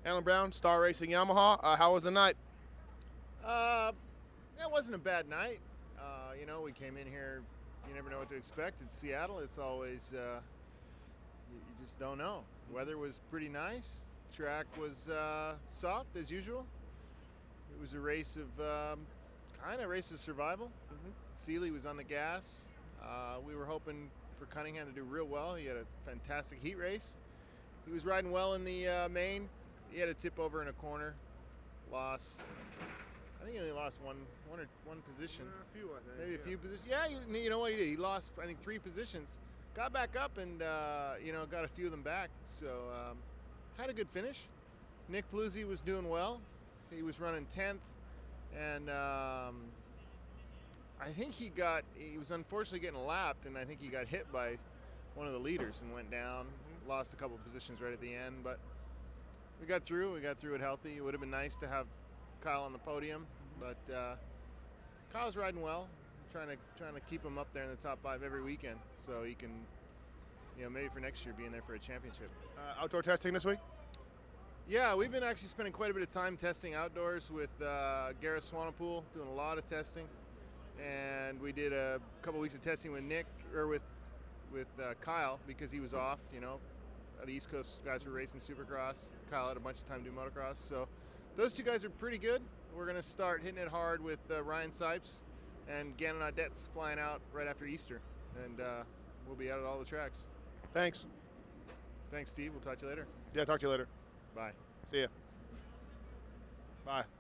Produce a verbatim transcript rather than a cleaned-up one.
Alan Brown, Star Racing Yamaha. Uh, how was the night? Uh, that wasn't a bad night. Uh, you know, we came in here. You never know what to expect. It's Seattle. It's always uh, you, you just don't know. Weather was pretty nice. Track was uh, soft as usual. It was a race of um, kind of race of survival. Mm-hmm. Seeley was on the gas. Uh, we were hoping for Cunningham to do real well. He had a fantastic heat race. He was riding well in the uh, main. He had a tip over in a corner. Lost. I think he only lost one, one or one position. A few, I think. Maybe a yeah. few positions. Yeah, you, you know what he did? He lost, I think, three positions. Got back up and uh, you know got a few of them back. So um, had a good finish. Nick Paluzzi was doing well. He was running tenth, and um, I think he got. He was unfortunately getting lapped, and I think he got hit by one of the leaders and went down. Mm-hmm. Lost a couple positions right at the end, but we got through. We got through it healthy. It would have been nice to have Kyle on the podium, but uh, Kyle's riding well. Trying to trying to keep him up there in the top five every weekend, so he can, you know, maybe for next year be in there for a championship. Uh, outdoor testing this week? Yeah, we've been actually spending quite a bit of time testing outdoors with uh, Gareth Swanepoel, doing a lot of testing, and we did a couple weeks of testing with Nick or with with uh, Kyle because he was off. You know, the East Coast guys were racing Supercross. Kyle had a bunch of time to do motocross, so those two guys are pretty good. We're gonna start hitting it hard with uh, Ryan Sipes. And Gannon Audette's flying out right after Easter, and uh, we'll be out at all the tracks. Thanks. Thanks, Steve. We'll talk to you later. Yeah, talk to you later. Bye. See ya. Bye.